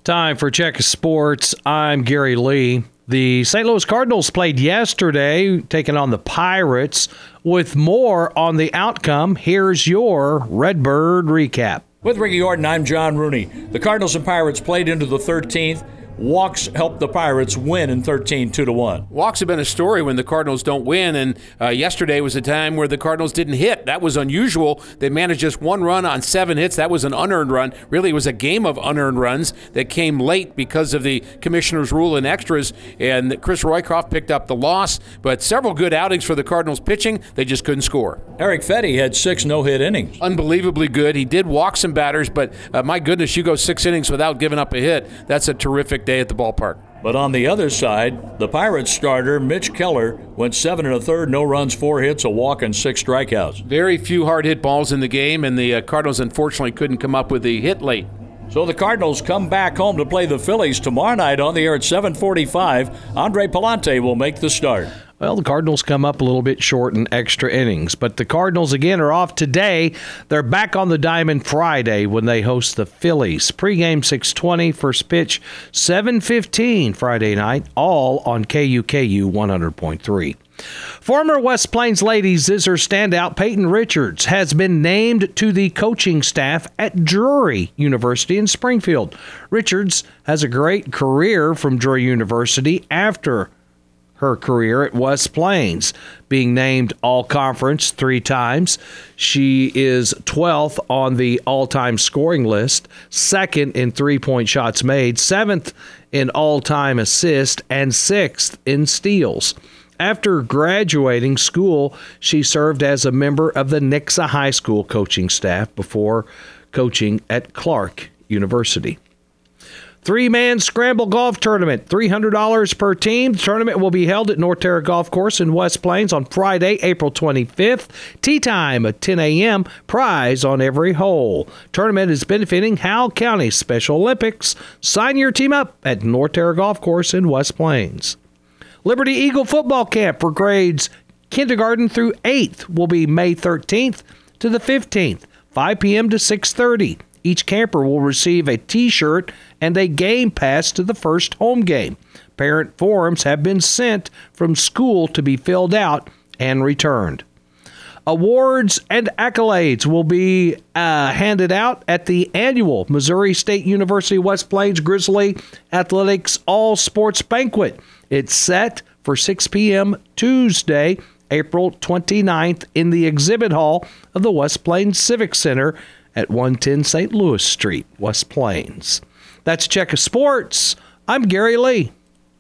Time for Check of Sports. I'm Gary Lee. The St. Louis Cardinals played yesterday, taking on the Pirates. With more on the outcome, here's your Redbird recap. With Ricky Orton, I'm John Rooney. The Cardinals and Pirates played into the 13th. Walks helped the Pirates win in 13, 2-1. Walks have been a story when the Cardinals don't win, and yesterday was a time where the Cardinals didn't hit. That was unusual. They managed just one run on 7 hits. That was an unearned run. Really, it was a game of unearned runs that came late because of the commissioner's rule in extras, and Chris Roycroft picked up the loss, but several good outings for the Cardinals pitching. They just couldn't score. Eric Fetty had 6 no-hit innings. Unbelievably good. He did walk some batters, but my goodness, you go 6 innings without giving up a hit. That's a terrific day at the ballpark. But on the other side, the Pirates starter, Mitch Keller, went 7 1/3, no runs, 4 hits, a walk, and 6 strikeouts. Very few hard hit balls in the game, and the Cardinals unfortunately couldn't come up with the hit late. So the Cardinals come back home to play the Phillies tomorrow night on the air at 7:45. Andre Palante will make the start. Well, the Cardinals come up a little bit short in extra innings, but the Cardinals, again, are off today. They're back on the diamond Friday when they host the Phillies. Pre-game 6:20, first pitch 7:15 Friday night, all on KUKU 100.3. Former West Plains Lady Zizzer standout Peyton Richards has been named to the coaching staff at Drury University in Springfield. Richards has a great career from Drury University after her career at West Plains, being named All-Conference 3 times. She is 12th on the all-time scoring list, 2nd in three-point shots made, 7th in all-time assists, and 6th in steals. After graduating school, she served as a member of the Nixa High School coaching staff before coaching at Clark University. 3-man scramble golf tournament, $300 per team. The tournament will be held at North Terra Golf Course in West Plains on Friday, April 25th. Tee time at 10 a.m. Prize on every hole. Tournament is benefiting Howell County Special Olympics. Sign your team up at North Terra Golf Course in West Plains. Liberty Eagle football camp for grades kindergarten through 8th will be May 13th to the 15th, 5 p.m. to 6:30. Each camper will receive a T-shirt and a game pass to the first home game. Parent forms have been sent from school to be filled out and returned. Awards and accolades will be handed out at the annual Missouri State University West Plains Grizzly Athletics All Sports Banquet. It's set for 6 p.m. Tuesday, April 29th in the exhibit hall of the West Plains Civic Center at 110 St. Louis Street, West Plains. That's Check of Sports. I'm Gary Lee.